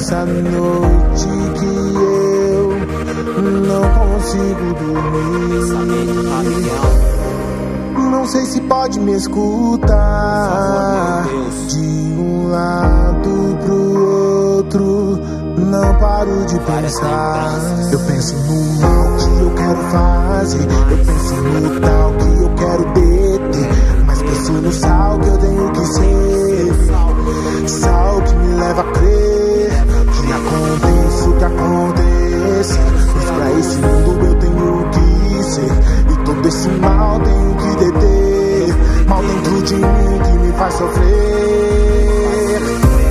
essa noite que eu não consigo dormir. Não sei se pode me escutar. De um lado pro outro, não paro de pensar. Eu penso no mal que eu quero fazer, eu penso no tal que eu quero deter, mas penso no sal que eu tenho que ser, sal que me leva a crer que aconteça o que aconteça, pois pra esse mundo eu tenho que ser, e todo esse mal tenho que deter, mal dentro de mim que me faz sofrer.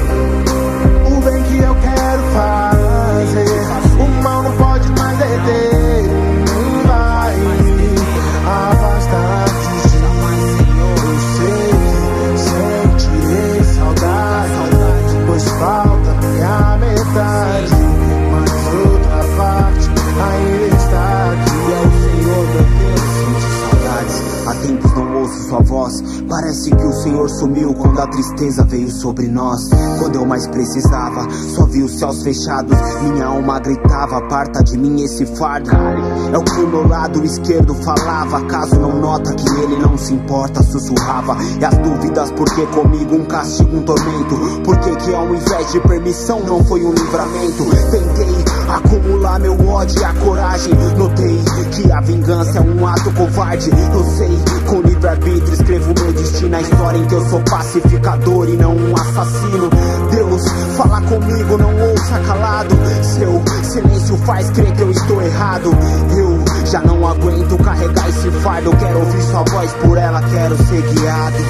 O bem que eu quero fazer, o mal não pode mais deter, nem vai me afastar de ti. Eu sei que sentirei saudade, pois falta minha metade, mas outra parte ainda está aqui. É o Senhor, meu Deus, sente saudades. Há tempos não ouço sua voz, parece que o Senhor sumiu quando a tristeza veio sobre nós. Quando eu mais precisava, só vi os céus fechados, minha alma gritava, aparta de mim esse fardo. É o que o meu lado esquerdo falava, caso não nota que ele não se importa, sussurrava. E as dúvidas, porque comigo um castigo, um tormento, porque que ao invés de permissão não foi um livramento. Tentei acumular meu ódio e a coragem, notei que a vingança é um ato covarde. Eu sei, com livre-arbítrio escrevo meu destino, a história em que eu sou pacificador e não um assassino. Deus, fala comigo, não ouça calado, seu silêncio faz crer que eu estou errado. Eu já não aguento carregar esse fardo, quero ouvir sua voz, por ela quero ser guiado.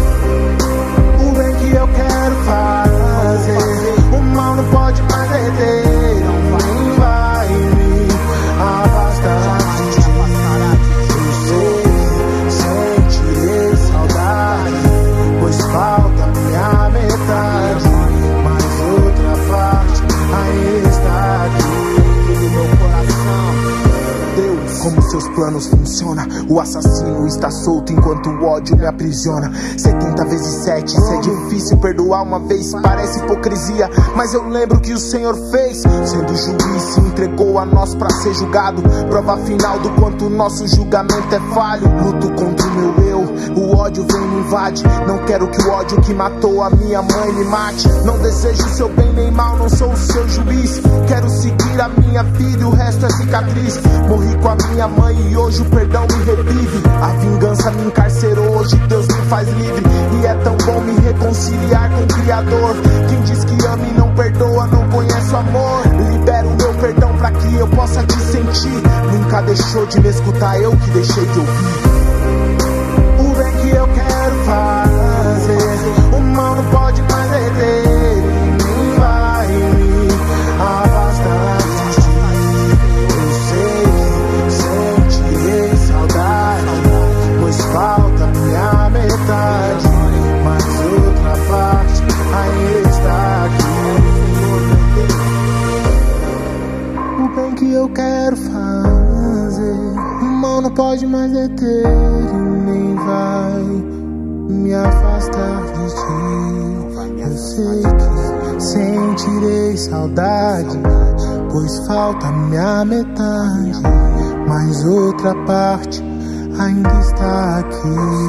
O bem que eu quero fazer, o mal não pode mais deter, nem vai me afastar de ti. Eu sei, sentirei saudade, pois falta minha metade, mas outra parte ainda está aqui no meu coração. Deus, como seus planos funcionam, o assassino está solto enquanto o ódio me aprisiona. 70 vezes 7, isso é difícil perdoar uma vez, parece hipocrisia, mas eu lembro que o Senhor fez, sendo juiz se entregou a nós pra ser julgado, prova final do quanto o nosso julgamento é falho. Luto contra o meu eu, o ódio vem me invade, não quero que o ódio que matou a minha mãe me mate. Não desejo seu bem nem mal, não sou o seu juiz, quero seguir a minha vida e o resto é cicatriz. Morri com a minha mãe e hoje o perdão me revive, a vingança me encarcerou, hoje Deus me faz livre. E é tão bom me reconciliar com o Criador, quem diz que ama e não perdoa não conhece o amor. Libero o meu perdão pra que eu possa te sentir, nunca deixou de me escutar, eu que deixei de ouvir. O bem que eu quero fazer, o mal não pode mais deter, nem vai me afastar de ti. Eu sei que sentirei saudade, pois falta minha metade, mas outra parte ainda está aqui. O bem que eu quero fazer, o mal não pode mais deter, nem vai me afastar de ti. Eu sei que sentirei saudade, pois falta minha metade, mas outra parte ainda está aqui.